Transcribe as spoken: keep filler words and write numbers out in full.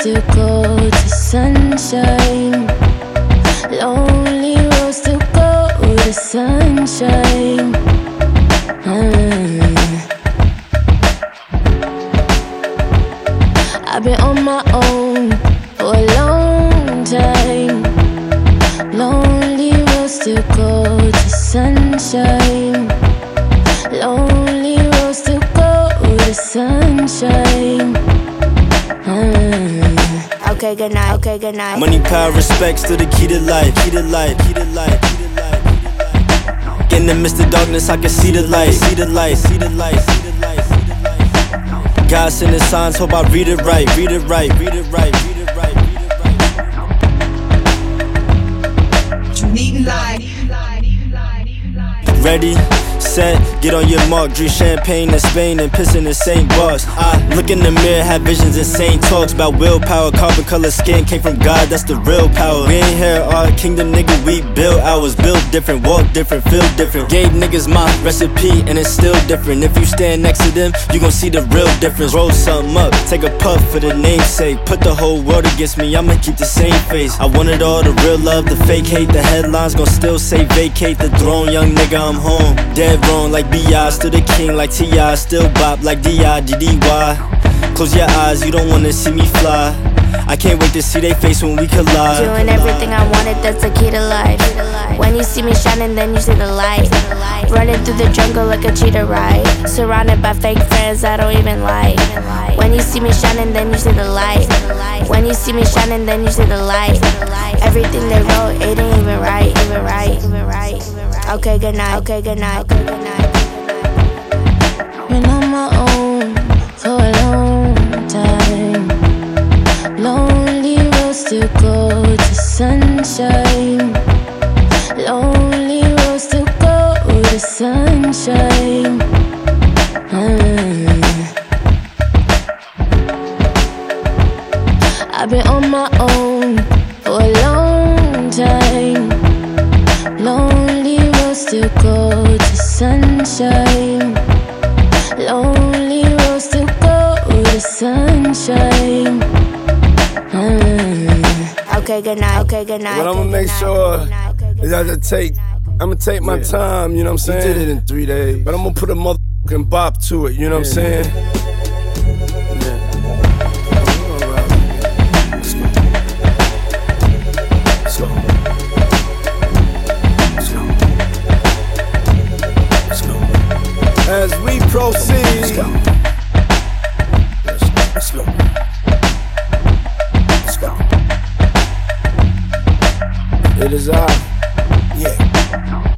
to go to sunshine. Lonely roads to go to sunshine. mm. I've been on my own for a long time. Lonely roads to go to sunshine. Lonely roads to go to sunshine. mm. Okay, good night. Okay, good night. Money, power, respect, still the key to life. Key to life. Key to life. Key to life. In the midst of darkness, I can see the light. See the light. See the light. See the light. See the light. God sent His signs. Hope I read it right. Read it right. Read it right. Read it right. Read it right. You need light. Ready, set, get on your mark. Drink champagne in Spain and pissing in Saint Bars. I look in the mirror, have visions, insane talks about willpower. Carbon color skin came from God, that's the real power. We ain't here, our kingdom, nigga, we built ours. Built different, walk different, feel different. Gave niggas my recipe and it's still different. If you stand next to them, you gon' see the real difference. Roll something up, take a puff for the namesake. Put the whole world against me, I'ma keep the same face. I wanted all the real love, the fake hate. The headlines gon' still say vacate the throne. Young nigga, I'm home. Dead wrong like B I, still the king like T I. Still bop like D I G D Y. Close your eyes, you don't wanna see me fly. I can't wait to see they face when we collide. Doing everything I wanted, that's the key to life. When you see me shining, then you see the light. Running through the jungle like a cheetah, right? Surrounded by fake friends I don't even like. When you see me shining, then you see the light. When you see me shining, then you see the light. Everything they wrote, it ain't even right, even right, even right. Okay, good night. Okay, good night. Okay, good night. Been on my own for a long time. Lonely roads to go to sunshine. Lonely roads to go to sunshine. mm. I've been on my own for a long time. Lonely roads to go to sunshine. Lonely roads to go to sunshine. mm. Okay, good night. Okay, good night. But I'ma make sure is I just take, I'ma take my time, you know what I'm saying? You did it in three days. But I'm gonna put a motherfucking bop to it, you know what I'm saying? Let's go. Let's go. Let's go. As we proceed, Let's go. Let's go. Let's go. it is I.